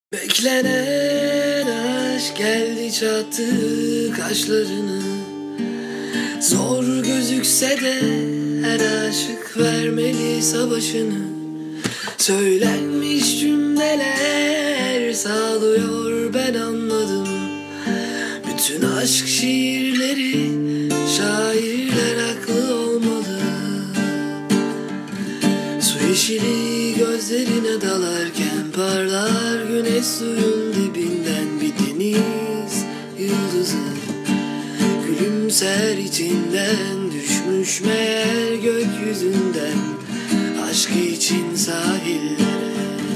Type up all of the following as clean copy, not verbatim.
Beklenen aşk geldi çattı kaşlarını. Zor gözükse de her aşık vermeli savaşını. Söylenmiş cümleler sağlıyor, ben anladım. Bütün aşk şiirleri şairler haklı olmalı. Su yeşili gözlerine dalarken parlar güneş suyun dibinden bir deniz yıldızı. Gülümser içinden düşmüş meğer gökyüzünden aşk için sahillere.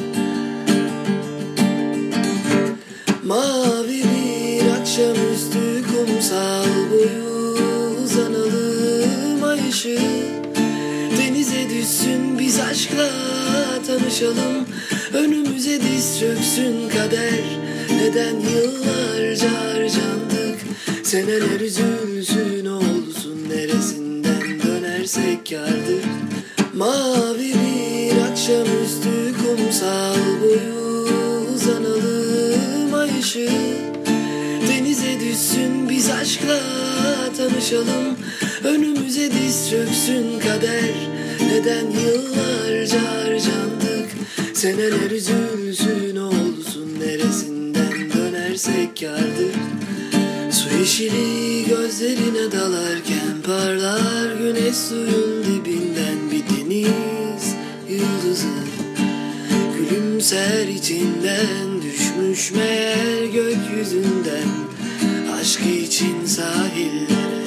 Mavi bir akşamüstü kumsal boyu uzanalım, ay ışığı denize düşsün, biz aşkla tanışalım. Önümüze diz çöksün kader, neden yıllarca harcandık. Seneler üzülsün olsun, neresinden dönersek kârdır. Mavi bir akşamüstü kumsal boyu uzanalım, ay ışığı denize düşsün, biz aşkla tanışalım. Önümüze diz çöksün kader, neden yıllarca harcandık. Seneler üzülsün olsun, neresinden dönersek kârdır. Su yeşili gözlerine dalarken parlar güneş suyun dibinden bir deniz yıldızı. Gülümser içinden düşmüş meğer gökyüzünden aşk için sahillere.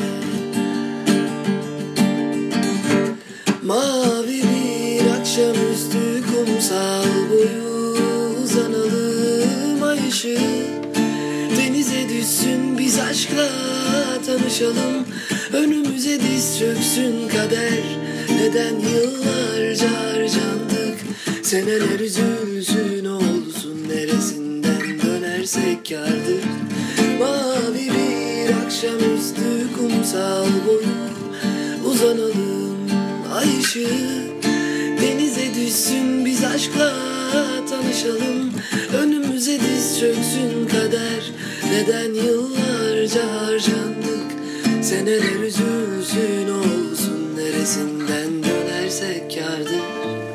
Mavi bir akşamüstü kumsal boyu uzanalım, ay ışığı denize düşsün, biz aşkla tanışalım. Önümüze diz çöksün kader, neden yıllarca harcandık. Seneler üzülsün olsun, neresinden dönersek kârdır. Mavi bir akşamüstü kumsal boyu uzanalım, ay ışığı denize düşsün, biz aşkla tanışalım. Önümüze diz çöksün kader, neden yıllarca harcandık. Seneler üzülsün olsun, neresinden dönersek kârdır.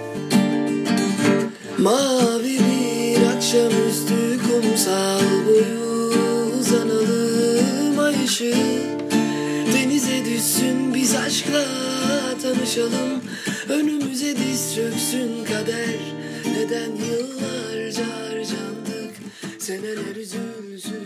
Mavi bir akşamüstü kumsal boyu uzanalım, ay ışığı denize düşsün, biz aşkla tanışalım. Önümüze diz çöksün kader, neden yıllarca harcandık. Seneler üzülsün